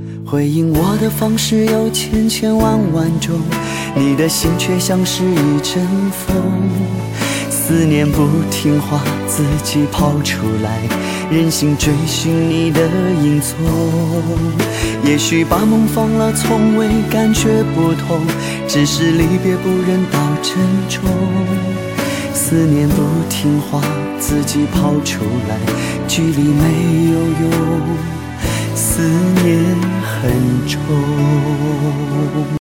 回应我的方式有千千万万种，你的心却像是一阵风。思念不听话，自己跑出来，任性追寻你的影踪。也许把梦放了，从未感觉不同，只是离别不忍到珍重。思念不听话，自己跑出来，距离没有用，思念很重。